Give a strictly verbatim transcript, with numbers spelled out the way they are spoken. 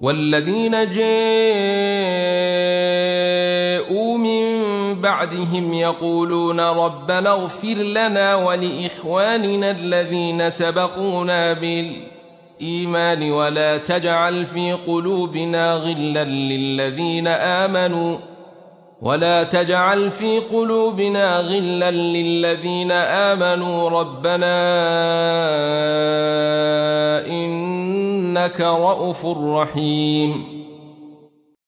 والذين جاءوا من بعدهم يقولون ربنا اغفر لنا ولإخواننا الذين سبقونا بالإيمان ولا تجعل في قلوبنا غلا للذين آمنوا ولا تجعل في قلوبنا غلا للذين آمنوا ربنا إنك رءوف رحيم.